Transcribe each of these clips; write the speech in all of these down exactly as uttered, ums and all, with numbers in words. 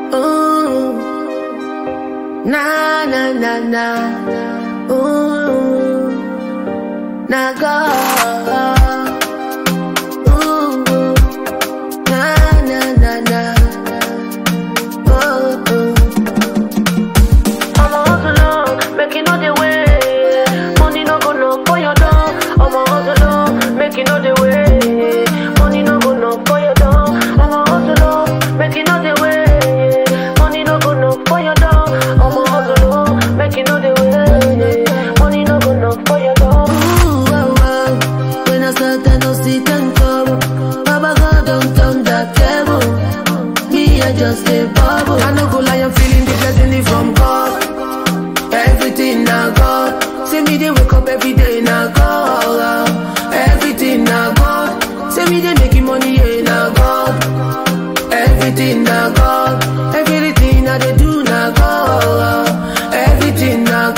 Ooh, na na na na. Ooh, na go. Ooh, na na na na. Oh, oh. I'm a hustler, making all the way. Money no go knock for your door. I'm a hustler, making all the way. Money no go knock for your door. I'm a hustler, making all the way. Money no go knock for your door. I'm a hustler, making all the way. Money no go knock for your door. Ooh, oh, oh. When I start, I don't sit and come. Baba God don't turn that table. Me, I just a bubble. I no go lie, I'm feeling the blessing from God. Everything I got. Say me they wake up every day now God. Everything I got. Say me they making money yeah now God. Everything I got. Everything I they do now God. Everything I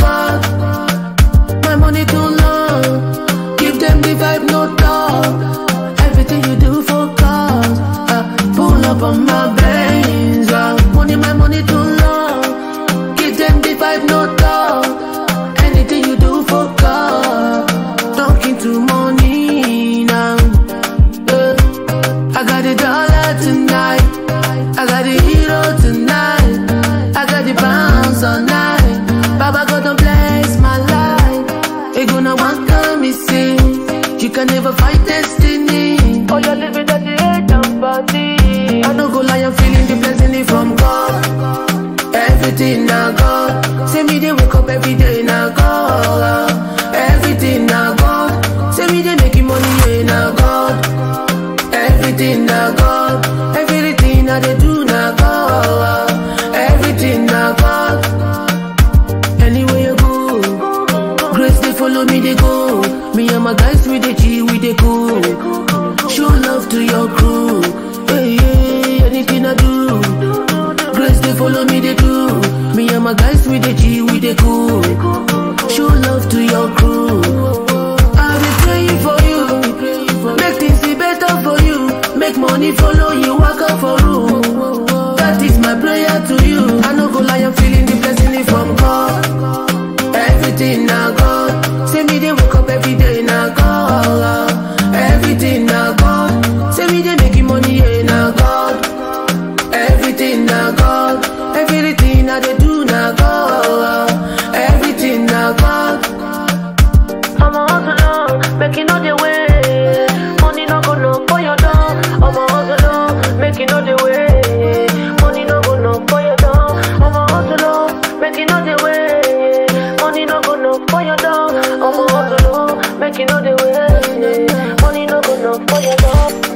got. My money too long. Give them the vibe no talk. Everything you do for cause. Uh, pull up on my brains. Uh, money my money too long. Give them the vibe no talk. Anything you do for God. Talking to money now. Uh, I got the dollar tonight. I got the hero tonight. I got the pounds all night. Baba God don't bless my life. They gonna want to me see. You can never fight destiny. Oh, you're living at the age of party. I no go lie, I'm feeling the blessing from God. Everything I got. Say me they wake up every day now God. Everything I got. Say me they making money yeah now God. Everything I got. Everything I they do now God. Everything I got. Anywhere you go, grace they follow me they go. Me and my guys with the G with the cool. Show love to your crew. Hey, hey, anything I do. Grace they follow me they do. Me and my guys with the G with the cool. Show love to your crew. I'll be praying for you. Make things be better for you. Make money follow you. Walk up for room. That is my prayer to you. I no go lie, I'm feeling the blessing from God. Everything I got. Say me they wake up every day now God. Everything I got. Say me they making money yeah now God. Everything I got. Everything I they do now God. Everything I got. I'm a hustler, making all the way. Money no go knock for your door. I'm a hustler, making all the way. Money no go knock for your door. I'm a hustler, making all the way. Money no go knock for your door. I'm a hustler, making all the way. Money no go knock for your door.